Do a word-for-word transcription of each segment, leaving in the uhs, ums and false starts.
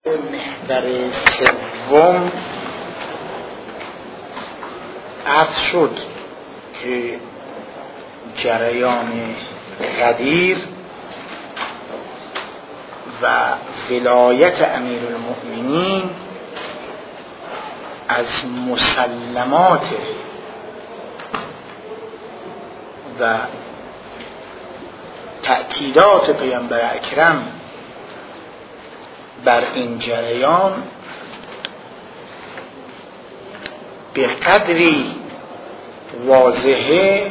محور سوم عرض شد که جریان غدیر و ولایت امیر المؤمنین از مسلمات و تأکیدات پیامبر اکرم بر این جریان به قدری واضحه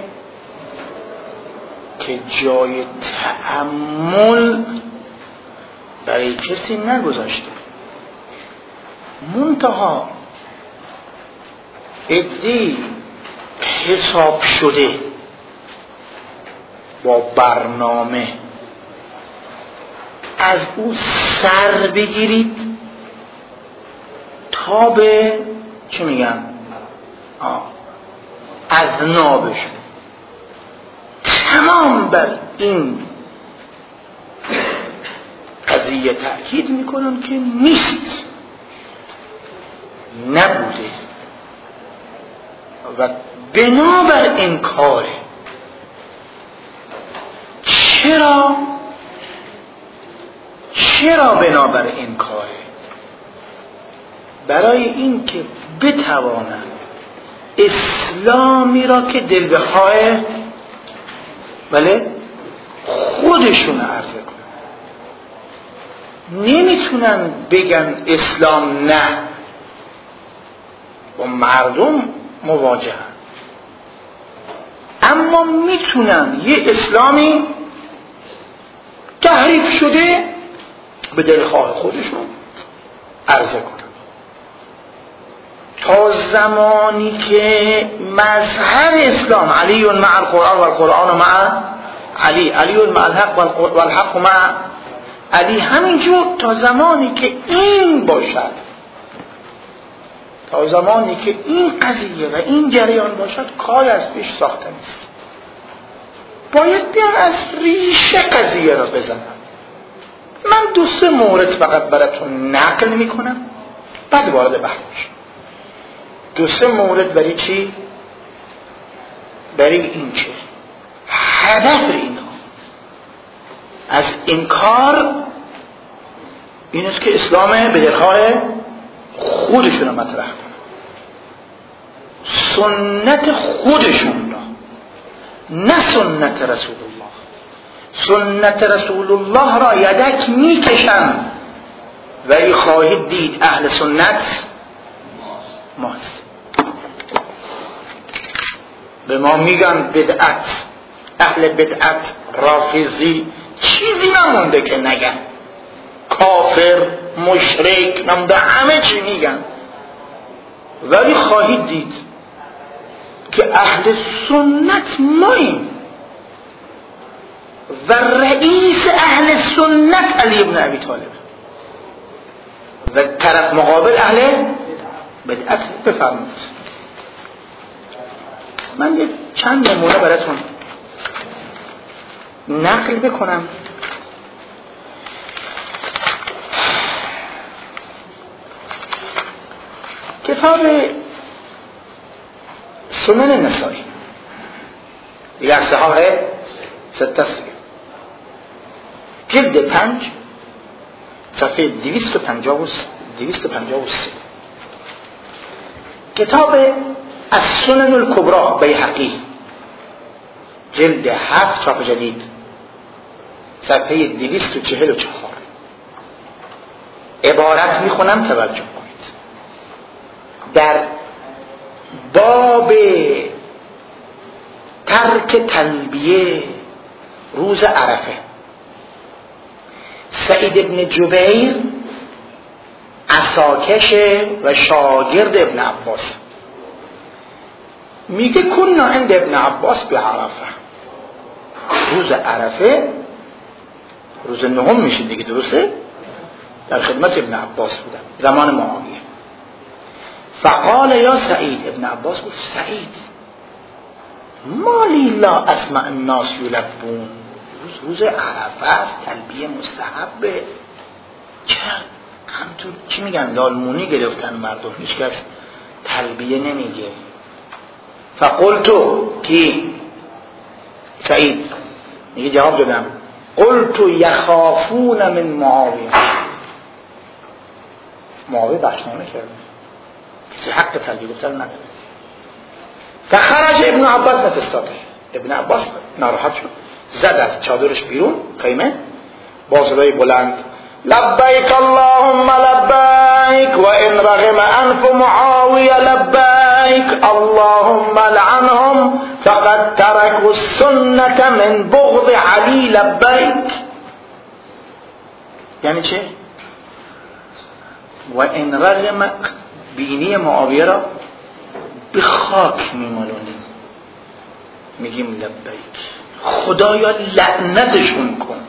که جای تأمل برای کسی نگذاشته. منتها عده‌ای حساب شده با برنامه از او سر بگیرید تا به چی میگن از نابشون تمام بر این قضیه تأکید میکنن که نیست، نبوده و بنابر انکاره. چرا؟ چرا بنابر انکاره؟ برای این که بتوانند اسلامی را که دل بخواه بله خودشون عرضه کنن. نمیتونن بگن اسلام نه، با مردم مواجهن، اما میتونن یه اسلامی تحریف شده به دلخواه خودشون عرضه کنن. تا زمانی که مظهر اسلام علی مع القرآن و القرآن مع علی، علی مع الحق و الحق مع علی، همینجور تا زمانی که این باشد، تا زمانی که این قضیه و این جریان باشد، کار از پیش ساخته نیست. باید بیان از ریشه قضیه را بزنم. من دو سه مورد فقط براتون نقل میکنم، بعد وارد بحث میشم. دو سه مورد برای چی؟ برای این که هدف اینها از انکار این است که اسلام به دلخواه خودشون رو مطرح کنن، سنت خودشون را، نه سنت رسول الله. سنت رسول الله را یدک میکشن ولی خواهید دید اهل سنت ماست. به ما میگن بدعت، اهل بدعت، رافضی، چیزی نمونده که نگن، کافر، مشرک، نمونده، همه چی میگن، ولی خواهید دید که اهل سنت ماییم و رئیس اهل سنت علی بن ابی طالب و طرف مقابل اهل بدعت. بفرمایید. من یه چند نمونه براتون نقل بکنم. کتاب سنن نسائی دیگر صحاح ستست، جلد پنج صفحه دویست و پنجاه و سه. کتاب السنن الکبری بیهقی جلد هفت چاپ جدید صفحه دویست و چهل و چهار. عبارت میخونم توجه کنید. در باب ترک تلبیه روز عرفه، سعید ابن جبیر عساکش و شاگرد ابن عباس میگه کنا عند ابن عباس به عرفه، روز عرفه روز نهم میشه دیگه، درسته؟ در خدمت ابن عباس بودم زمان معاویه. فقال یا سعید، ابن عباس گفت سعید مالی لا اسمع الناس یلبون، روز روز عرفه است، تلبیه مستحبه، چرا همطور چی میگن لالمونی گرفتن مردم، هیچ کس تلبیه نمیگه. فقلتو کی سعید میگه جواب دادم قلتو یخافون من معاویه. معاویه بخشنامه کرده، کسی حق تلبیه گفتن نداره. فخرج ابن عباس نفستاده، ابن عباس ناراحت شد، زد از چادرش بیرون خیمه با صدای بلند لبیک اللهم لبیک و ان رغم انف معاویه لبیک اللهم لعنهم فقد تركوا السنة من بغض علی لبیک. یعنی چه؟ و ان رغم بینی معاویه را به خاک میمالونیم، میگیم لبیک، خدایا لعنتشون کن.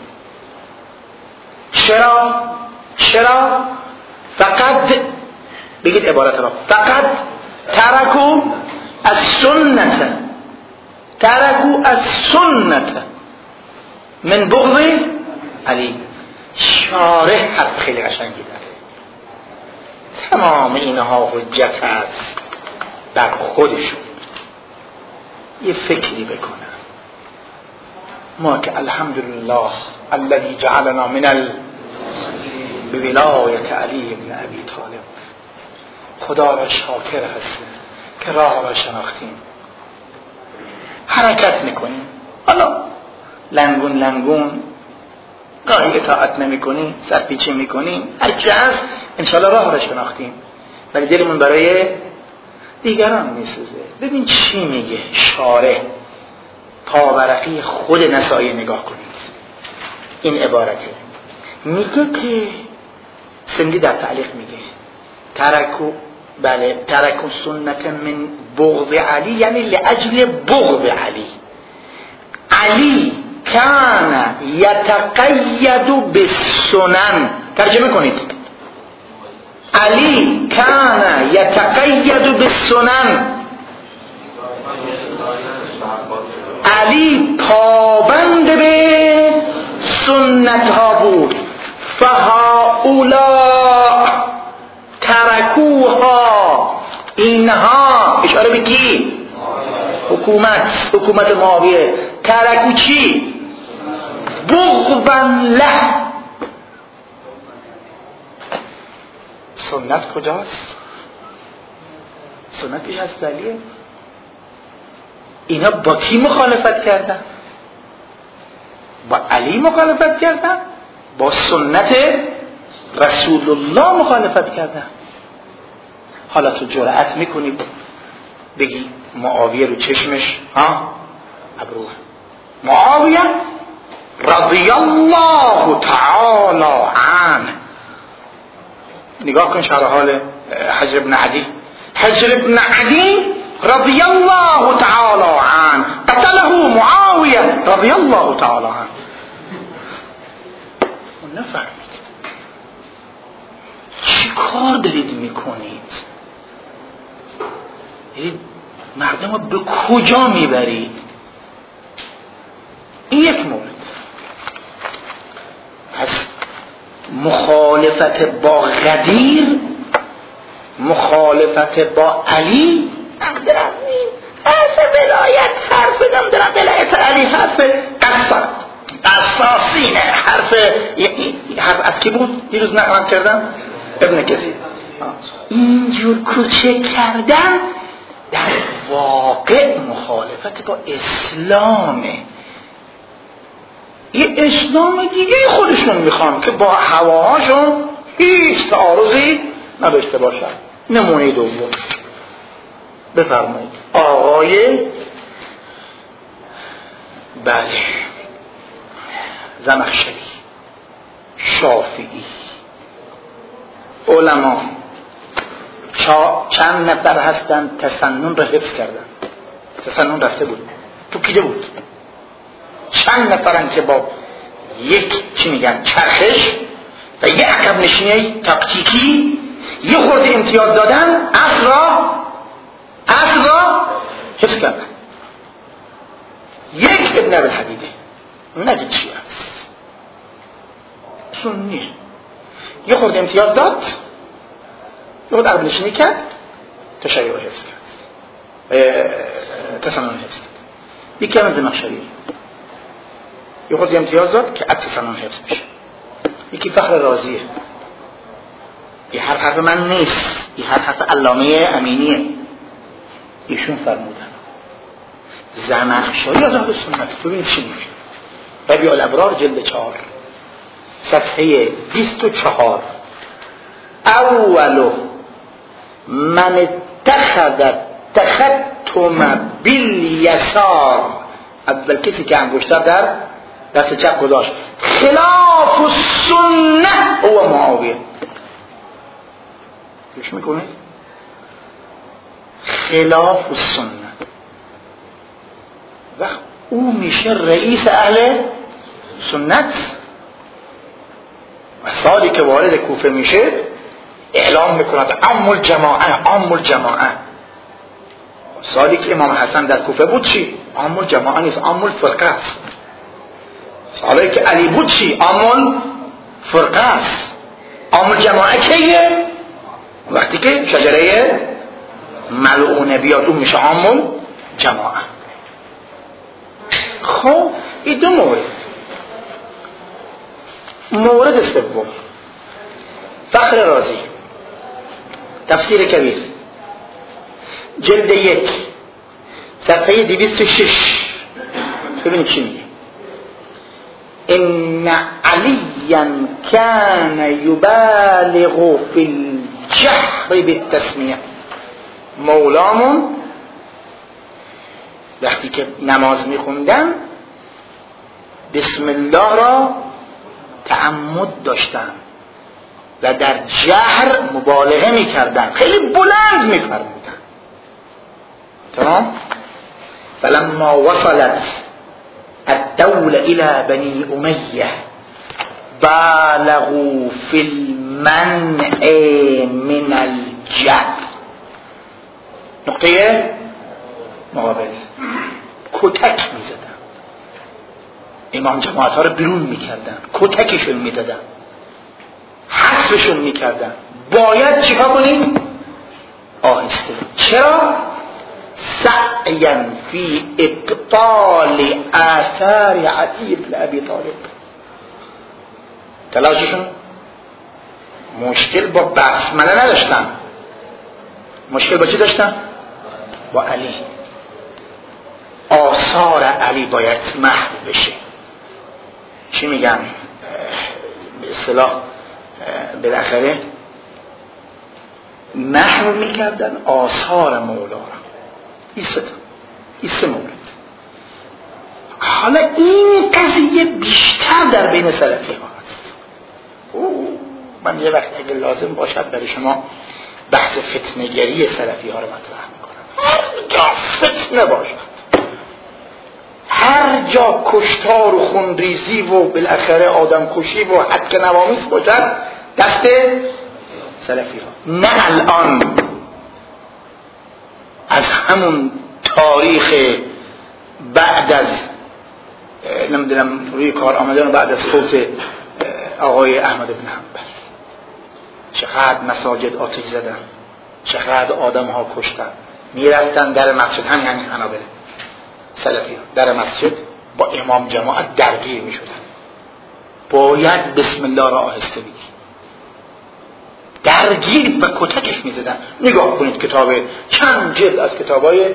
چرا؟ چرا؟ فقط بگید عبارت را، فقط ترکو از سنت، ترکو از سنت من بغض علی. شارح حرف خیلی قشنگی داره. تمام اینها حجت هست در خودشون. یه فکری بکنن ما که الحمدلله الذي جعلنا من ال بولایت علی ابن ابی طالب، خدا را شاکر هستیم که راه را شناختیم، حرکت میکنیم. حالا لنگون لنگون گاهی اطاعت نمی کنیم، سرپیچی میکنیم، هرچه هست انشاءالله راه را شناختیم، ولی دلمون برای دیگران میسوزه. ببین چی میگه شارح، پاورقی خود نسائی نگاه کنید، این عبارته. میگه که سندی در تعلیق میگه ترکو، بله ترکو سنت من بغض علی، یعنی لاجل بغض علی. علی کان یتقید بالسنن، ترجمه کنید، علی کان یتقید بالسنن، علی پابند به سنت ها بود. فهؤلاء ترکوها، اینها اشاره به کی؟ حکومت، حکومت معاویه. ترکو چی؟ بغضا له. سنت کجاست؟ سنت پیش از دلیه. اینا با کی مخالفت کردن؟ با علی مخالفت کردن، با سنت رسول الله مخالفت کردن. حالا تو جرأت میکنی بگی معاویه رو چشمش ها ابرو، معاویه رضی الله تعالی عنه. نگاه کن شرح حال حجر ابن عدی. حجر ابن عدی رضی الله تعالی عنه قتله معاویه رضی الله تعالی عنه. نفهمید چی کار دارید میکنید؟ یعنی مردم رو به کجا میبرید؟ این یک مورد. پس مخالفت با غدیر، مخالفت با علی، نمیدونم حرف ولایت، حرف نمیدونم ولایت علی، حرف قصد قصاصینه، حرف حرف از کی بود؟ دیروز نقل کردم ابن کثیر. اینجور کوچه کردن در واقع مخالفت با اسلامه. یه اسلام دیگه خودشون میخوان که با هواهاشون هیچ تعارضی نداشته باشن. نمونه دوم بفرمایید. آقای بله زمخشری، شافعی، علما چند نفر هستن تسنن را حفظ کردن. تسنن رفته بود تو کیده بود. چند نفرن که با یک چی میگن چرخش و یک عقب نشینی تاکتیکی یه خورده امتیاز دادن، اصل را اصل را حفظ کردن. یک ابن ابی الحدیده نگید چی هست، سنیه. یه خورده امتیاز داد، یه خورده عقب نشینی کرد، تشیع رو حفظ کرد، تسنن حفظ کرد. یکی هم زمخشری یه خورده امتیاز داد که تسنن حفظ بشه. یکی فخر رازیه، این هر حرف من نیست، این هر حرف علامه امینیه، ایشون فرمودن زمخشری از اهل سنت. ببینید چی میگه ربیع الابرار جلد چهار صفحه بیست و چهار، اولو من اتخذ تختم بالیسار، اول کسی که انگشتر در دست چپ گذاشت خلاف السنه هو معاویه. گوش میکنید؟ خلاف السنه، وقت او میشه رئیس اهل سنت. و سالی که وارد کوفه میشه اعلام میکند عام الجماعه، عام الجماعه. سالی که امام حسن در کوفه بود چی؟ عام الجماعه نیست، عام الفرقه است. سالی که علی بود چی؟ عام الفرقه است. عام الجماعه کیه؟ وقتی که شجره ملعونه بیاد اون میشه عام الجماعه. خب این دو مورد. مورد سوم فخر رازی تفسیر کبیر جلد یک صفحه دویست و شش، ببینید چی میگه. ان علیا کان یبالغ فی الجهر بالتسمیه. مولامون وقتی که نماز میخوندن بسم الله را تعمد داشتن و در جهر مبالغه میکردن، خیلی بلند میفرمودن. تمام؟ فلما وصلت الدولة الى بني امیه بالغوا في المنع من الجهر. نقطه مقابل کتک میزدن، امام جماعت ها رو بیرون میکردن، کتکشون میدادن، حسبشون میکردن. باید چیکار کنیم؟ آهسته. چرا؟ سعیا فی ابطال آثار علی بن ابی طالب. تلاششون مشکل با بسمله نداشتن، مشکل با چی داشتن؟ با علی. آثار علی باید محو بشه. چی میگن به اصطلاح بالاخره محو میکردن آثار مولا را. این سه مورد. حالا این قضیه بیشتر در بین سلفی ها هست. من یه وقت اگه لازم باشد برای شما بحث فتنه‌گری سلفی ها رو مطرح میکنم. هر جا فتنه باشد، هر جا کشتار و خونریزی و بالاخره آدم کشی و حق نوامیس باشد، دست سلفی ها. نه الان، از همون تاریخ بعد از نمیدونم روی کار آمدن بعد از فوت آقای احمد بن حنبل چقدر مساجد آتش زدن، چقدر آدم ها کشتن. میرفتن در مسجد، همین همین حنابله سلفی ها در مسجد با امام جماعت درگیر می شدن. باید بسم الله را آهسته بگی، درگیر و کتکش می زدن. نگاه کنید کتاب چند جلد از کتابای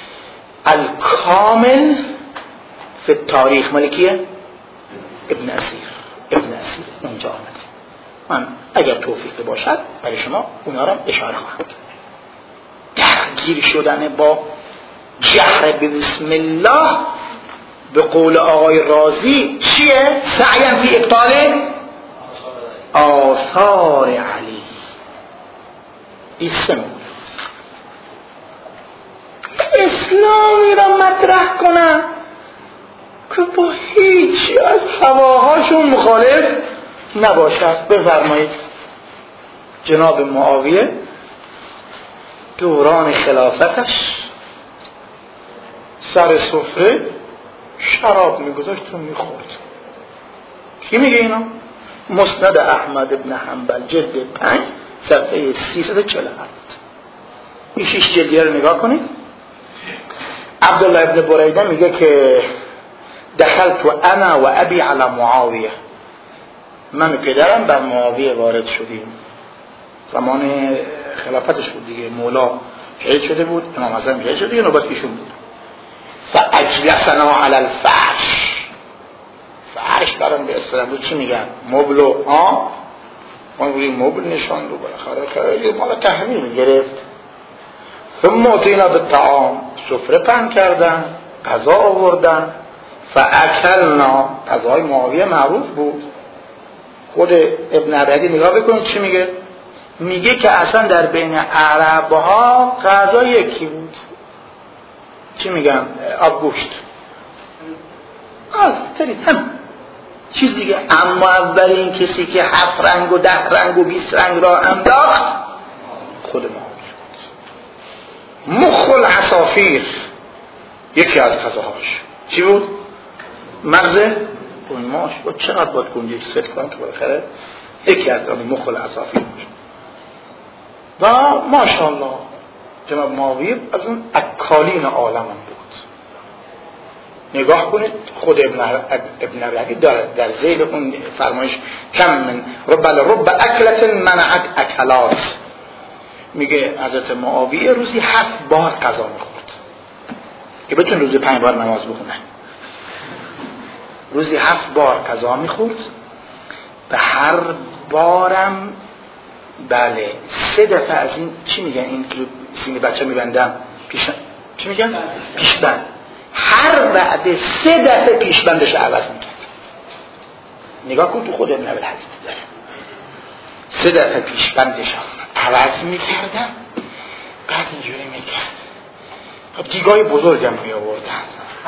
الکامل فی التاریخ ملکیه ابن اسیر ابن اسیر اونجا آمده. من اگر توفیق باشد برای شما اونا را اشاره خواهم کرد. درگیر شدن با جهر بسم الله به قول آقای رازی چیه؟ سعیم فی ابطال آثار علی. ایسم اسلامی را مطرح کنن که با هیچی از هواهاشون مخالف نباشد. بفرمایید جناب معاویه دوران خلافتش سر سفره شراب میگذاشت و میخورد. کی میگه اینا؟ مسند احمد ابن حنبل جلد پنج صفحه سیصد و چهل و هفت. این شش جلدیه رو نگاه کنید. عبدالله ابن بریده میگه که دخلت انا و ابی علی معاویه، من پدرم بر معاویه وارد شدیم، زمان خلافتش بود دیگه، مولا شهید شده بود، امام حسن شهید شده دیگه، نوبت ایشون بود. فاجلسنا علی الفرش، فرش برام به اصطلاح بود چی میگن، مبل ها، ما روی مبل نشان رو بالاخره خیلی مال تحمیل گرفت. ثم اتینا بالطعام، سفره پهن کردن، غذا آوردن، فاکلنا، غذای معاویه معروف بود. خود ابن عبدی نگاه بکنید چی میگه، میگه که اصلا در بین عرب ها غذا یکی بود، چی میگن، آب گوشت، آه ترید هم چیز دیگه. اما اولین کسی که هفت رنگ و ده رنگ و بیست رنگ را انداخت خود معاویه بود. مخ العصافیر یکی از غذاهاش چی بود؟ مغز گنجماش بود. چقدر باید گنجش ست کنم که بالاخره یکی از مخ العصافیر بود. و ماشاءالله جناب معاویه از اون اکالین عالم بود. نگاه کنید خود ابن ابن عبدی داره در ذیل اون فرمایش کم من رب رب اکلت منعت اکلات، میگه حضرت معاویه روزی هفت بار غذا میخورد که بتون روزی پنج بار نماز بخونه. روزی هفت بار غذا میخورد، به هر بارم بله سه دفعه از این چی میگن این که سینه بچه میبندن پیش چی میگن پیشبند، هر وعده سه دفعه پیشبندش عوض میکرد. نگاه کن تو خود ابن عبدی داره سه دفعه پیشبندش عوض میکردن، بعد اینجوری میکرد، دیگای بزرگم میآوردن،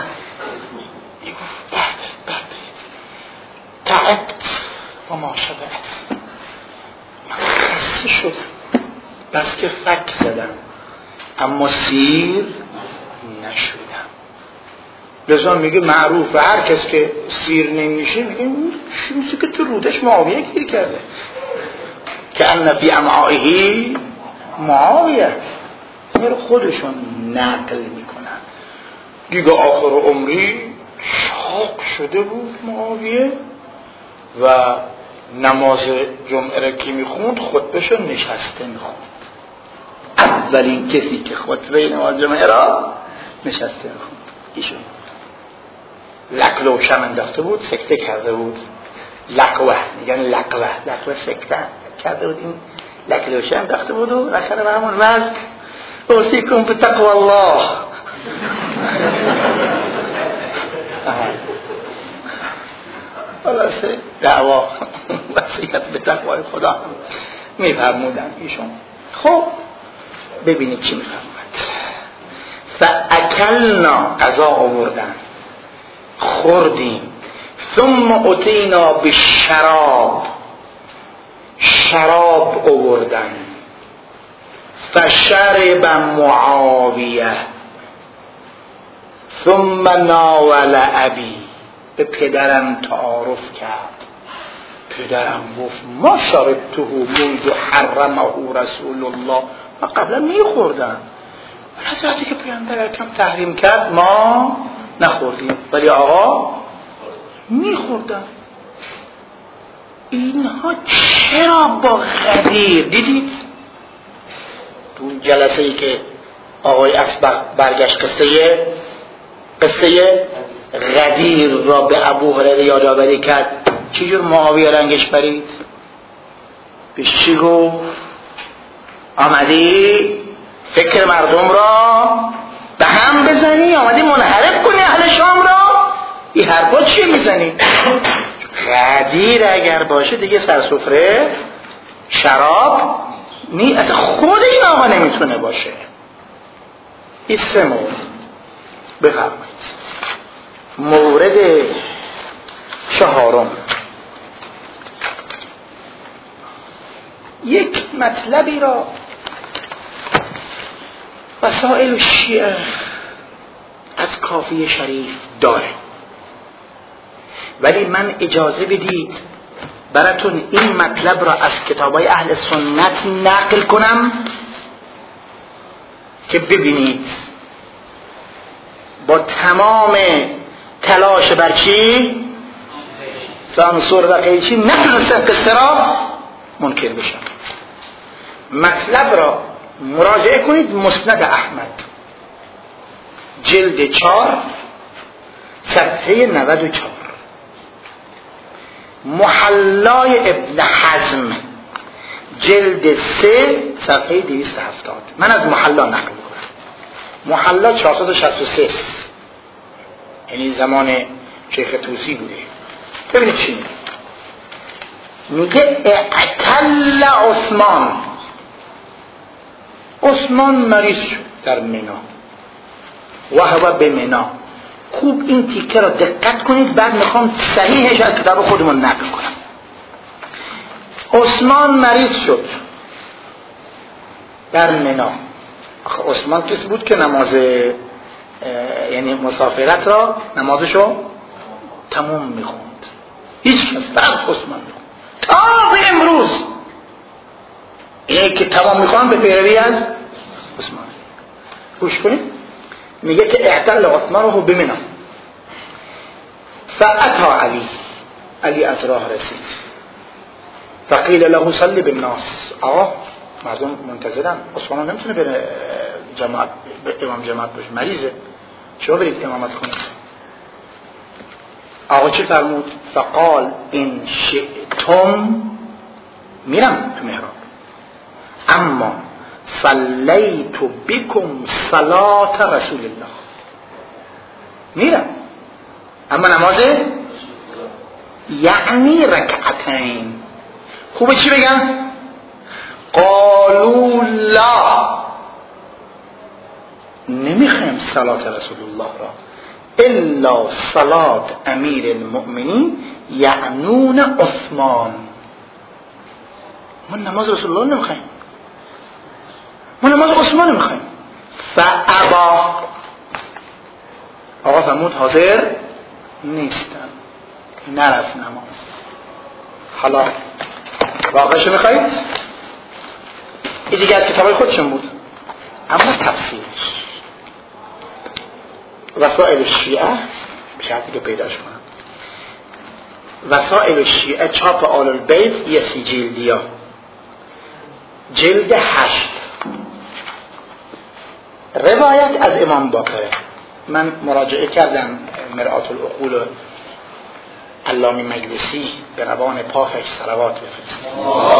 میگفت بعد بعد تعبت و ما شبعت، من خسته شدم بس که فک زدم اما سیر نشدم. لذا میگه معروف هر کس که سیر نمیشه میگه چیزی که تو رودش معاویه گیر کرده، که ان فی امعائه معاویه. میره خودشون نقل میکنن دیگه. آخر عمری شاق شده بود معاویه و نماز جمعه را که میخوند خطبهشو نشسته میخوند. اولین کسی که خطبه نماز جمعه را نشسته میخوند ایشون. لکلو شم انداخته بود، سکته کرده بود. لقوه میگن لقوه، لقوه سکته کرده بود. این لکلو شم انداخته بود و رخنه به همون وزن اوصیکم بتقوی الله. خلاصه دعوا وصیت به تقوی خدا میفرمودن ایشون. خب ببینید چی میفرمود. فاکلنا، غذا آوردن، خوردیم. ثم اتینا بالشراب، شراب آوردن. فشرب معاویه ثم ناول ابی، به پدرم تعارف کرد. پدرم گفت ما شربته منذ حرمه رسول الله، ما قبلا میخوردم، از وقتی که پیامبر اکرم تحریم کرد ما نخوردیم، ولی آقا میخوردم. اینها چرا با غدیر، دیدید تو جلسه ای که آقای اسبق برگشت قصه قصه غدیر را به ابو هریره یادآوری کرد، چجور معاویه رنگش برید؟ بهش چی گفت؟ آمدی فکر مردم را به هم بزنی، آمدی منحرف کنی اهل شام را، این حرفا چیه میزنی؟ غدیر اگر باشه دیگه سرسفره شراب نی، اصلا خود این آقا نمیتونه باشه. این سه مورد. بفرمایید. مورد چهارم، یک مطلبی را وسائل شیعه از کافی شریف داره، ولی من اجازه بدید براتون این مطلب را از کتابای اهل سنت نقل کنم که ببینید با تمام تلاش بر چی؟ سانسور و قیچی نتونستن قصه را منکر بشن. مطلب را مراجعه کنید، مسند احمد جلد چهار صفحه نود و چهار، محلای ابن حزم جلد سه صفحه دویست و هفتاد. من از محلا نقل میکنم. محلا چهارصد و شصت و سه یعنی زمان شیخ طوسی بوده. ببینید چی میگه. میگه اعتل عثمان، عثمان مریض شد در منا و هو به منا. خوب این تیکه را دقت کنید، بعد میخوام صحیحش از کتاب خودمون نقل کنم. عثمان مریض شد در منا. عثمان کسی بود که نماز یعنی مسافرت را نمازشو تمام میخوند، هیچ کس فقط عثمان میخوند تا به امروز. اینه که تمام میخوان به پیروی از عثمان. گوش کنید، میگه که اعتل عثمان رو بمنا فاتا علی، علی از راه رسید، فقیل له صلی بالناس. آقا مردم منتظرن، عثمان نمیتونه بره جماعت امام جماعت باشه، مریضه، شما برید امامت کنید. آقا چی فرمود؟ فقال ان شئتم، میرم تو محراب، اما صلیت بكم صلاة رسول الله، میرم اما نمازه یعنی رکعتین. خوبه چی بگم؟ قالوا لا، نمیخوایم صلاة رسول الله را الا صلاة امیر المؤمنین یعنون عثمان. من نماز رسول الله نمیخوایم، ما نماز عثمان میخوایم. فابا، آقا فرمود حاضر نیستم، نرفت نماز. حالا واقعش میخواید؟ این دیگه از کتابای خودشون بود، اما تفسیرش وسائل شیعه به شرطی که پیداش کنم. وسائل شیعه چاپ آل البیت یه سی جلدی ها، جلد هشت، روایت از امام باقره. من مراجعه کردم مرآت العقول علامه مجلسی، به روان پاکش صلوات بفرستید.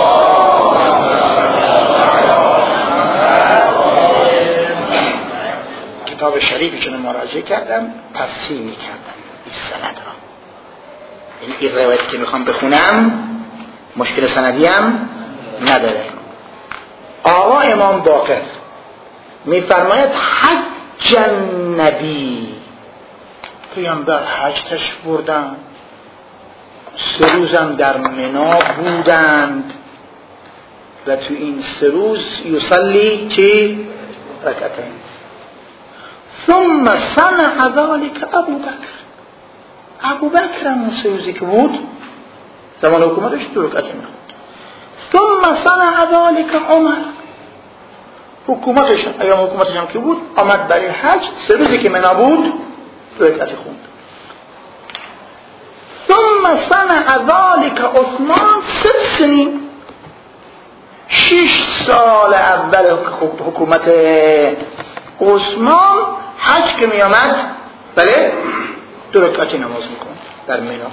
کتاب شریفی که مراجعه کردم تصحیح کردم این سند را. این, این روایت که میخوام بخونم مشکل سندی هم نداره. آقا امام باقر میفرماید حج النبی، پیامبر حج تشریف بردن، سه روزم در منا بودند و تو این سه روز یصلی چی؟ رکعتین. ثم صنع ذلك ابو بکر، ابو بکر هم سه روزی که بود زمان حکومتش دو رکعتین بود. ثم صنع ذلك عمر، حکومتش ایام حکومتش هم که بود آمد برای حج، سه روزی که منا بود دو رکعت خوند. ثم صنع ذلك عثمان ست سنین، شش سال اول حکومت عثمان حج که می آمد بله دو رکعتی نماز میکن در منا.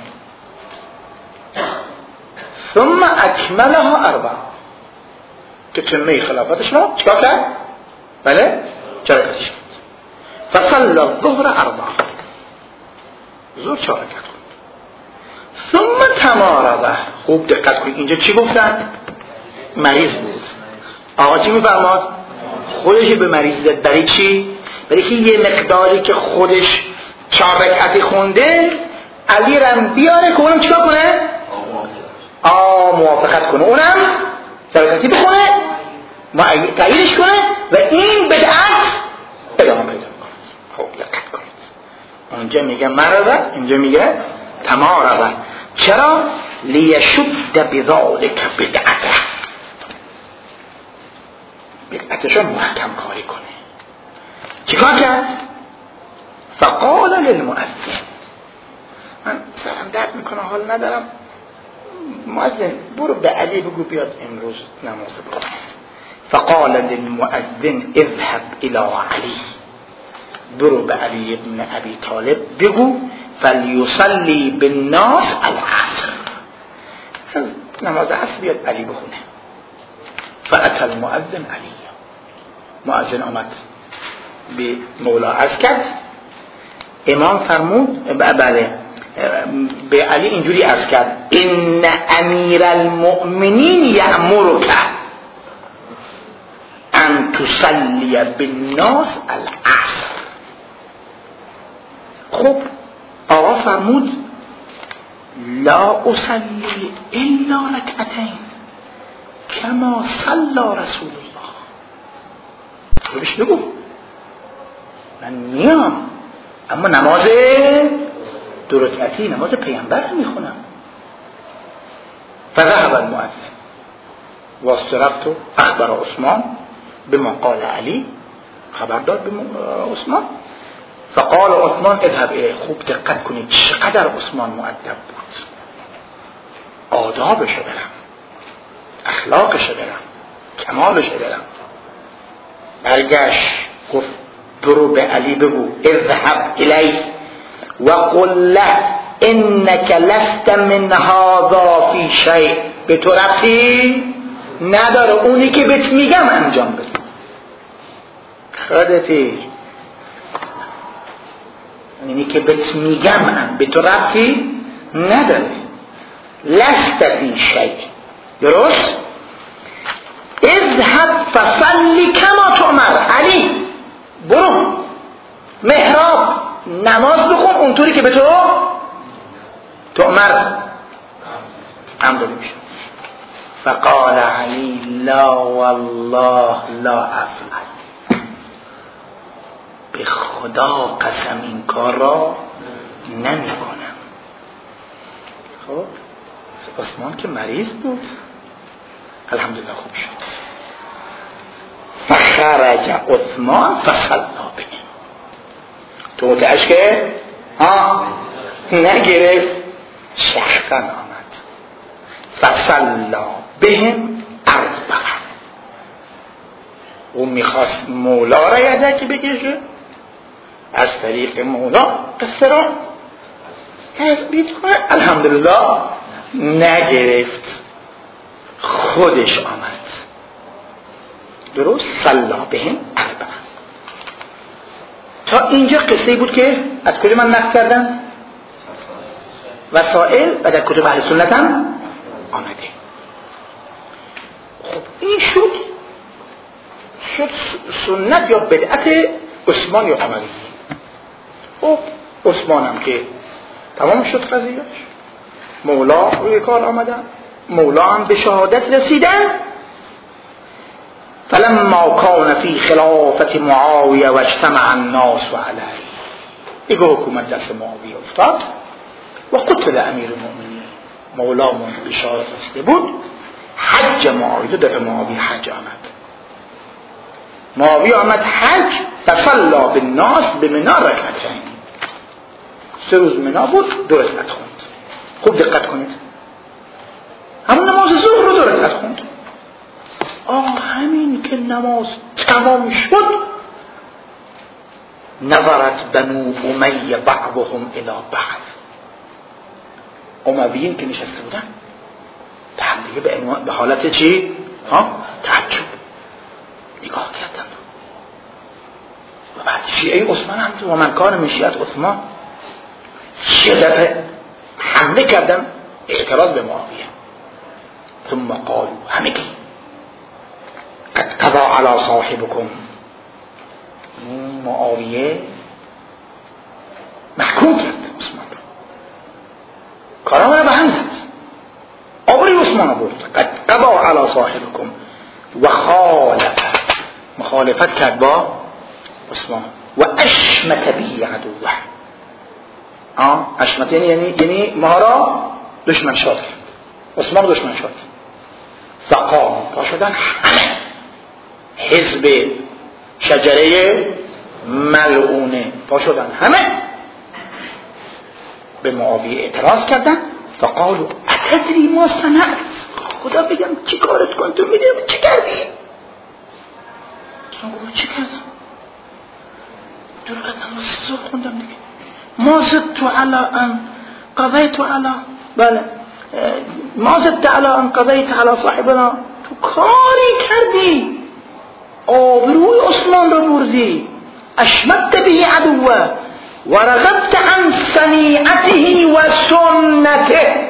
ثم اکملها اربع، که تمه خلافتش را چکار کرد؟ بله چهار رکعتش کرد. فصلی الظهر اربع، ظهر چهار رکعت. ثم تمارض، خوب دقت کنید اینجا چی گفتن؟ مریض بود. آقا چی میفرماد؟ خودش به مریض زد. برای چی؟ برای که یه مقداری که خودش چهار رکعتی خونده علی رم بیاره که اونم چیکار کنه؟ آه موافقت کنه، اونم چهار رکعتی بخونه، تاییدش کنه و این بدعت ادامه پیدا کنه. خوب دقت کنید، اونجا میگه مرض، اینجا میگه تمارض. چرا؟ لیشد بذالک بدعته، بدعتشو محکم کاری کنه. چیکار کرد؟ فقال للمؤذن، من سرم درد میکنه حال ندارم، مؤذن برو به علی بگو بیاد امروز نماز بخونه. فقال للمؤذن اذهب الى علی، برو به علی ابن ابی طالب بگو فلیصلی بالناس العصر، نماز عصر بیاد علی بخونه. فأتى المؤذن علی، مؤذن آمد به مولا عرض کرد. امام فرمود بله به علی اینجوری عرض کرد ان امیر المؤمنین یأمرک ان تصلی بالناس العصر. خب آقا فرمود لا اصلی الا رکعتین کما صلی رسول الله. تو بهش بگو من میام اما نماز دو رکعتی نماز پیامبر میخونم. فذهب المؤذن واسترقت اخبر عثمان بما قال علی، خبر داد به عثمان. فقال عثمان اذهب الیه. خوب دقت کنید چقدر عثمان مؤدب بود، آدابشو برم، اخلاقشو برم، کمالشو برم. برگشت گفت برو به علی بگو اذهب الیه و قل له انک لست من هذا فی شیء، به تو ربطی نداره، اونی که بهت میگم انجام بده. خودتی اونی که بهت میگم به تو ربطی نداره. لست فی شیء، درست؟ اذهب فصلی کما تؤمر. علی برو محراب نماز بخون اونطوری که به تو تؤمر امر میشه. فقال علی لا والله لا افعل، به خدا قسم این کار را نمی کنم. خب عثمان که مریض بود الحمدلله خوب شد. فخرج عثمان فصلا بهم، تو متعش که ها نگرفت، شخصا آمد. فصلا بهم اربعا، او میخواست مولا را یدک بکشه، از طریق مولا قصه را تثبیت کنه. الحمدلله نگرفت، خودش آمد. درست؟ صلا بهم اربعا. تا اینجا قصه بود که از کجا من نقل کردم؟ وسائل و در کتب اهل سنت هم آمده. خب این شد شد سنت یا بدعت عثمان یا عمری. خب عثمان هم که تمام شد قضیهش، مولا روی کار آمدن، مولا هم به شهادت رسیدن. فلما کان فی خلافت معاویه و اجتمع الناس علیه، دیگه حکومت دست معاویه افتاد و قتل امیر المؤمنین، مولا من به شهادت رسیده بود. حج معاویه، دفع معاویه حج آمد، معاویه آمد حج. فصلی بالناس بمنی رکعتین، سه روز منا بود، دو رکعت خوند. خوب دقت کنید، همون نماز ظهر رو دو رکعت خوند. آه همین که نماز تمام شد نظرت بنو امیه بعضهم الی بعض، امویین که نشسته بودن به هم دیگه به, به حالت چی؟ ها؟ تعجب نگاه کردن. و بعد شیعه عثمان هم تو و من کان من شیعت عثمان یه دفعه حمله کردن اعتراض به معاویه. ثم قالوا همگی قد قضى على صاحبكم، معاویه محکوم کرد عثمان رو، کارا رو به هم زد، آبروی عثمان رو برد. قد قضى على صاحبكم و خالف، مخالفت کرد با عثمان. و اشمت به عدوه، اشمت یعنی یعنی ما را دشمن شاد کرد. عثمان دشمن شد. فقام، پا شدن همه حزب شجره ملعونه، پا شدن همه به معاویه اعتراض کردن. فقالوا اتدری ما صنعت، خدا بگم چی کارت کن تو میدونی چی کردی؟ من گفتم چی کردم؟ دور کردم و سیزور خوندم دیگه. ما زدت علی ان قضیت علی، بله ما زدت علی ان قضیت علی صاحبنا، تو کاری کردی آبروی عثمان رو بردی، اشمت به عدوه و رغبت عن صنیعته و سنته.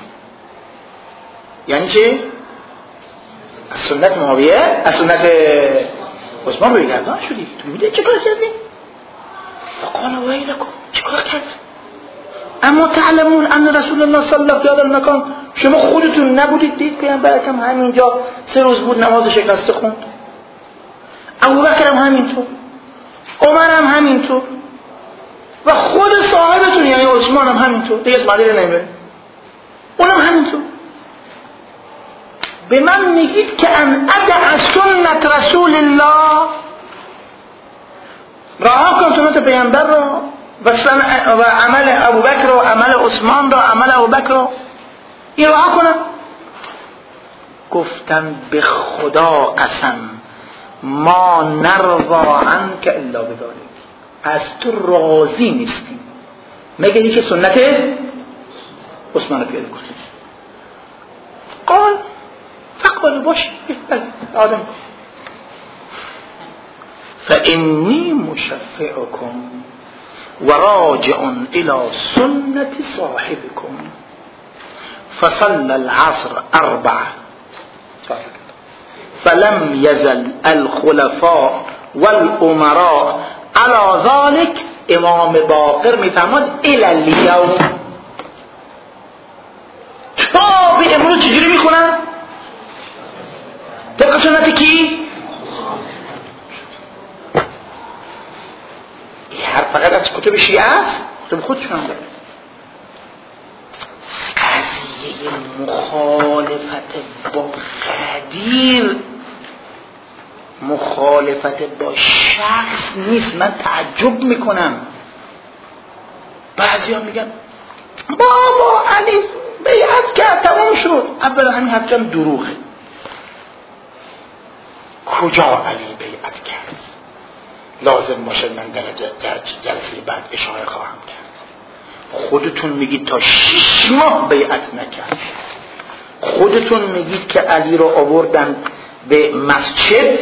یعنی چی؟ از سنت معاویه، از سنت عثمان روی گردان شدی، تو میده چه کار کردی؟ فقال ویلکم، چه کار کرد؟ اما تعلمون ان رسول الله صلی الله علیه و آله المکان، شما خودتون نبودید دید پیامبرتون همینجا سه روز بود نماز شکسته خوند، ابوبکر هم همینطور، عمر هم همینطور و خود صاحبتون یعنی عثمان هم همینطور، دیگه اسم علی نمیبره، اونم همینطور. به من میگید که ان ادع سنت رسول الله، رها کن سنت پیامبر رو و, و عمل ابوبکر و عمل عثمان رو، عمل ابوبکر رو این رها کنم. گفتم به خدا قسم ما نرضا عنک الا بذلک، از تو راضی نیستیم مگه اینکه سنت عثمان رو پیاده کنیم. قال فقبل باش آدم کن. فإني مشفعكم وراجع إلى سنة صاحبكم. فصلى العصر أربعة فلم يزل الخلفاء والأمراء على ذلك. امام باقر میفرماد الى اليوم، تا به امروز چجوری میخونن؟ طبق سنت کی؟ این حرف فقط از کتب شیعه است؟ کتب خودشون هم داره. قضیه مخالفت با غدیر، مخالفت با شخص نیست. من تعجب میکنم بعضی ها میگن بابا علی بیعت کرد تمام شد. اولا همین حرف هم دروغه. کجا علی بیعت کرد؟ لازم باشه من در جلسه بعد اشاره خواهم کرد. خودتون میگید تا شش ماه بیعت نکرد. خودتون میگید که علی رو آوردن به مسجد،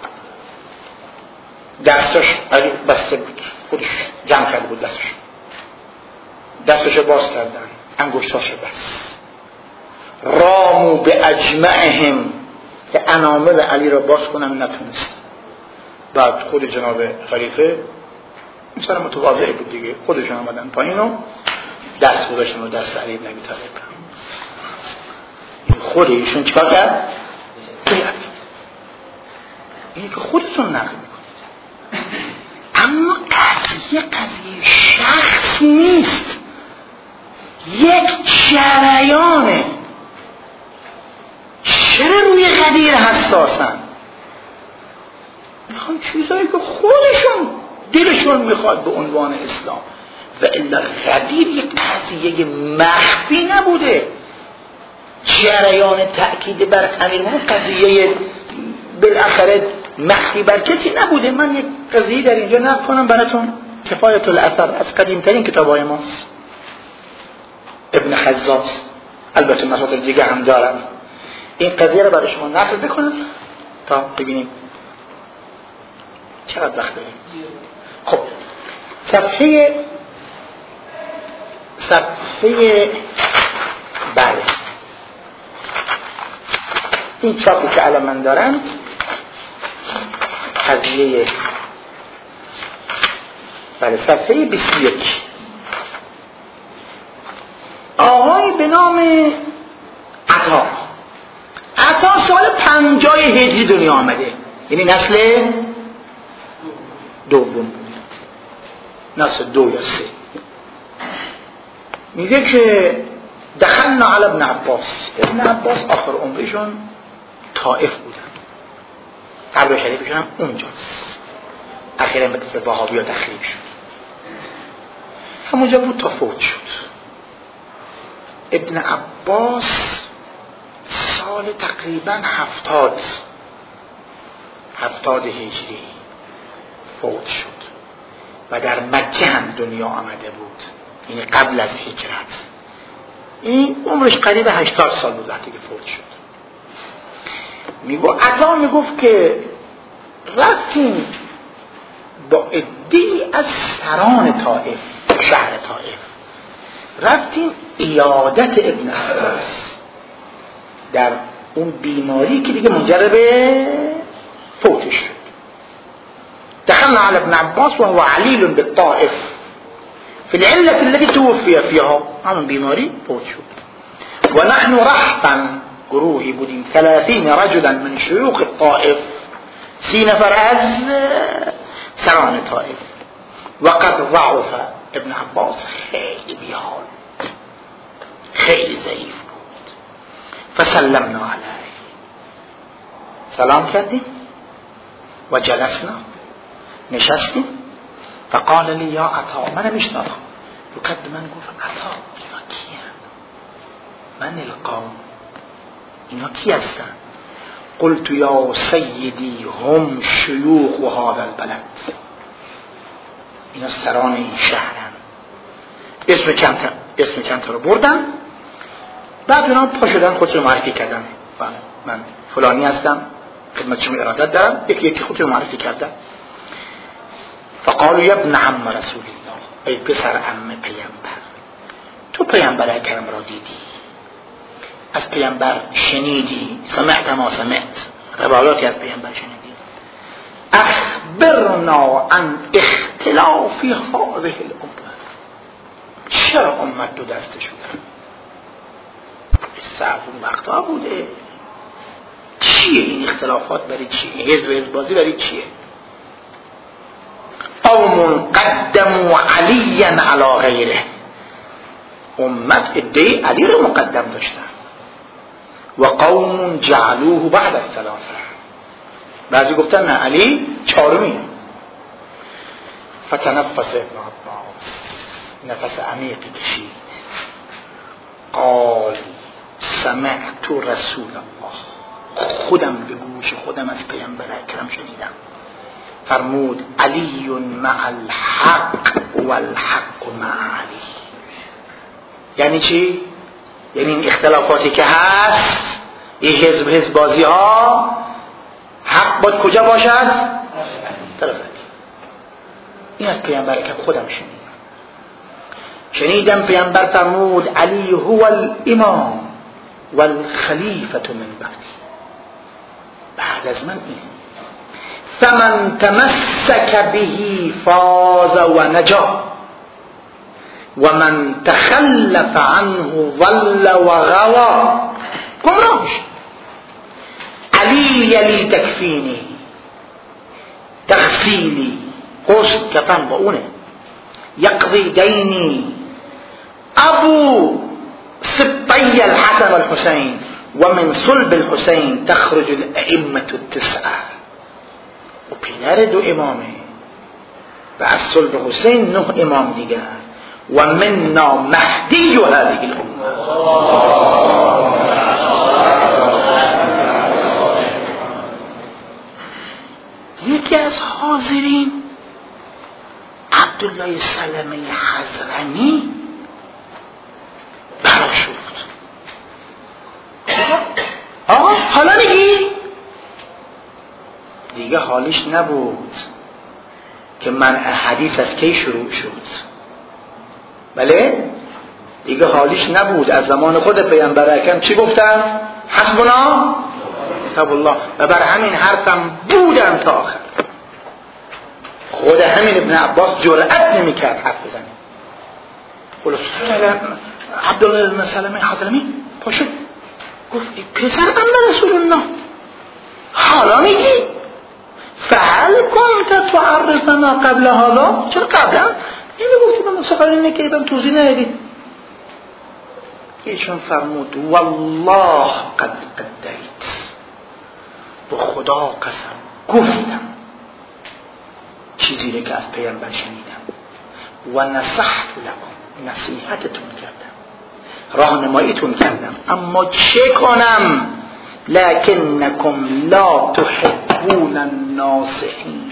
دستش علی بسته بود، خودش جمع کرده بود دستش، دستش باز کردن، انگشتاش بست. رامو به اجمعهم، که انامل علی را باز کنم نتونست. بعد خود جناب خلیفه انسان متواضع بود دیگه، خودشون آمدن پایین و دست گذاشتن و دست علی بن ابی طالب. خود ایشون چیکار کرد؟ بیعت. اینی که خودتون نقل میکنید. اما قضیه قضیه شخص نیست، یک جریانه. چرا روی غدیر حساسن؟ میخوان چیزایی که خودشون دلشون میخواد به عنوان اسلام. و الا غدیر یک قضیه مخفی نبوده. جریان تأکید بر امیرمون قضیه بالاخره مخفی بر کسی نبوده. من یک قضیه در اینجا نقل کنم براتون. کفایت الاثر از قدیم ترین کتابای ماست، ابن خزاز، البته مسائل دیگه هم دارن. این قضیه رو برای شما نقل بکنم تا ببینیم چقدر وقت داریم. خب صفحه صفحه بله این چاپی که الان من دارم قضیه بله صفحه بیست و یک. آقای به نام عطا، عطا سال پنجاه هجری دنیا آمده، یعنی نسل دوم، نسل دو یا سه. میگه که دخلنا على ابن عباس. ابن عباس آخر عمرشون طائف بودن، قبر شریفشون هم اونجاست. اخیراً به طرف وهابی‌ها تخریب شد، همونجا بود تا فوت شد. ابن عباس سال تقریباً هفتاد هفتاد هجری فوت شد و در مکه هم دنیا آمده بود، یعنی قبل از هجرت. این عمرش قریب هشتاد سال بود وقتی که فوت شد. میگو عطا میگفت که رفتیم با عده‌ای از سران طائف، شهر طائف، رفتیم عیادت ابن عباس در اون بیماری که دیگه منجر به فوتش شد. دخلنا على ابن عباس وهو عليل بالطائف في العلة التي توفي فيها، همون بیماری فوت شد. ونحن رهطا، گروهی بودیم، ثلاثين رجلا من شيوخ الطائف، سی نفر از سران طائف. وقد ضعف ابن عباس، خیلی بیحال، خیلی ضعیف بود. فسلمنا علیه، سلام کردیم و جلسنا، نشستیم. فقال لی یا عطا، من میشناختم، رو کد من گفت عطا اینا کیه؟ من القوم، اینا کی هستن؟ قلت یا سیدی هم شیوخ و هذا البلد، اینا سران این شهرن. اسم چند تا اسم چند تا رو بردن، بعد اونا پا شدن خودشون معرفی کردن، من فلانی هستم، خدمت شما ارادت دارم، یکی یکی خودشون معرفی کردن. فقالوا یا ابن عم رسول الله، ای پسر عم پیامبر، تو پیامبر اکرم را دیدی، از پیامبر شنیدی، سمعت ما سمعت، روایاتی از پیامبر شنیدی. اخبرنا عن اختلاف هذه الامه، چرا امت دو دسته شدن؟ صرف اون وقتا بوده، چیه این اختلافات؟ برای چیه؟ حزب حزب بازی برای چیه؟ قوم قدموا علیا علی غیره، امت ادعای علی رو مقدم داشتن. و قوم جعلوه بعد الثلاثه، بعضی گفتن نه علی چهارمی. فتنفس ابن عباس، نفس عمیقی کشید. قال سمعت رسول الله، خودم به گوش خودم از پیامبر اکرم شنیدم، فرمود علی مع الحق والحق مع علی. یعنی چی؟ یعنی این اختلافاتی که هست، این حزب حزب بازی ها، حق باید کجا باشد؟ طرف علی. این از پیامبر که خودم شنیدم شنیدم پیامبر فرمود علی هو الامام والخلیفة من بعدی، بعد از من این. فمن تمسك به فاز و نجا ومن تخلف عنه ضل و غوا، گمراه شد. علی یلی تکفینی، تغسیلی، غسل کفن با اونه، یقضی دینی، ابو سبطی الحسن والحسین و من صلب الحسین تخرج الائمة التسعه، و پدر دو امامه و از صلب حسین نه امام دیگر، و مننا مهدی و هذه الامه. یکی از حاضرین عبدالله سلمی حضرمی براشفت. آه حالا میگی؟ دیگه حالش نبود که منع حدیث از کی شروع شد. بله دیگه حالش نبود. از زمان خود پیامبر اکرم چی گفتن؟ حسبنا کتاب الله. و بر همین حرفم بودن تا آخر. خود همین ابن عباس جرأت نمی‌کرد حرف بزنه. خلاص عبدالله سلمی حضرمی پاشو گفت پسر عم رسول الله حالا میگی؟ فهل كنت تعرف ما قبل هذا؟ چرا قبلا؟ اینو گفتی به مسافر اینه که ایدم توضیح ندید. ایشون فرمود والله قد قدیت، به خدا قسم گفتم چیزی رو که از پیامبر شنیدم و نصحت لكم، نصیحتتون کردم، راهنماییتون کردم، اما چه کنم؟ لکنکم لا تحبون الناصحین،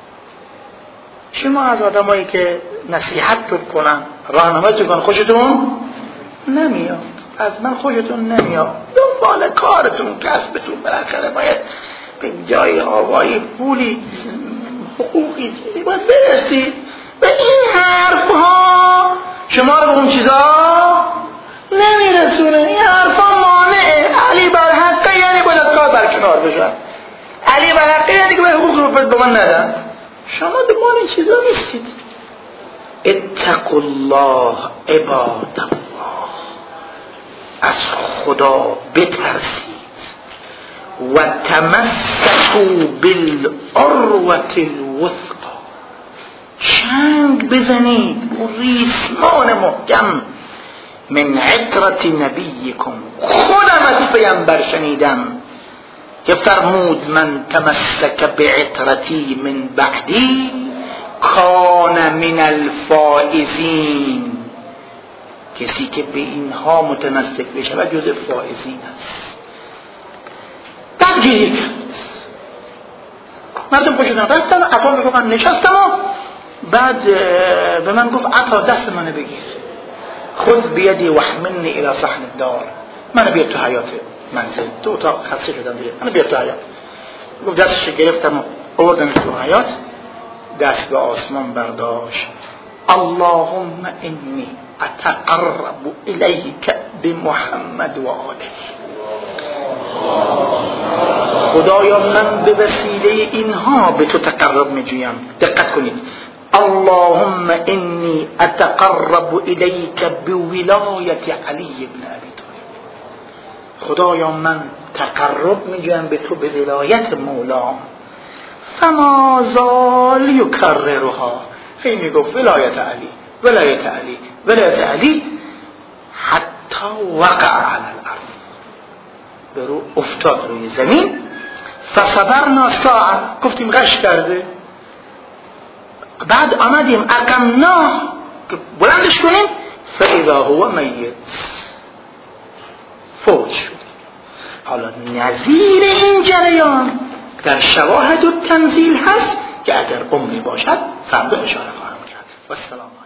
شما از آدمایی که نصیحتتون کنن راهنماییتون کنن خوشتون نمیاد، از من خوشتون نمیاد، دنبال کارتون کسبتون بالاخره باید به جای آوایی پولی حقوقی باید برسید، به این حرف ها شما رو به اون چیزا نمیرسونه. این حرف ها مانعه. علی برحقه یعنی باید کار برکنار بشن، علی برحقه یعنی که باید حقوق رو به من ندن، شما دنبال این چیزا نیستید. اتقوا الله عباد الله، از خدا بترسید و تمسکوا بالعروة الوثقی، چنگ بزنید اون ریسمان محکم، من عترة نبیکم، خودم از پیامبر شنیدم که فرمود من تمسک بعترتی من بعدی کان من الفائزین، کسی که به اینها متمسک بشه و جز فائزین است. تبجیه کرد، مردم پشتن رفتن، عطا میگفت من نشستم و بعد به من گفت عطا دست منو بگیر، خذ بیدی وحملنی الى صحن الدار، منو بیار تو حیات منزل، تو اتاق خسته شدم بیار منو بیار تو حیات. گفت دستش گرفتم و آوردم تو حیات، دست به آسمان برداشت، اللهم انی اتقرب الیک بمحمد و آله، خدایا من به وسیله اینها به تو تقرب میجویم. دقت کنید، اللهم انی اتقرب الیک بولایت علی بن ابی طالب، خدایا من تقرب میجویم به تو به ولایت مولام. فما زال یکررها، هی میگفت ولایت علی ولایت علی ولایت علی حتی وقع علی الارض، برو افتاد روی زمین. فصبرنا ساعه، گفتیم غش کرده، بعد آمدیم اقمناه که بلندش کنیم، فاذا هو میت، فوت شد. حالا نظیر این جریان در شواهد و تنزیل هست که اگر عمری باشد فردا اشاره خواهم کرد. و السلام.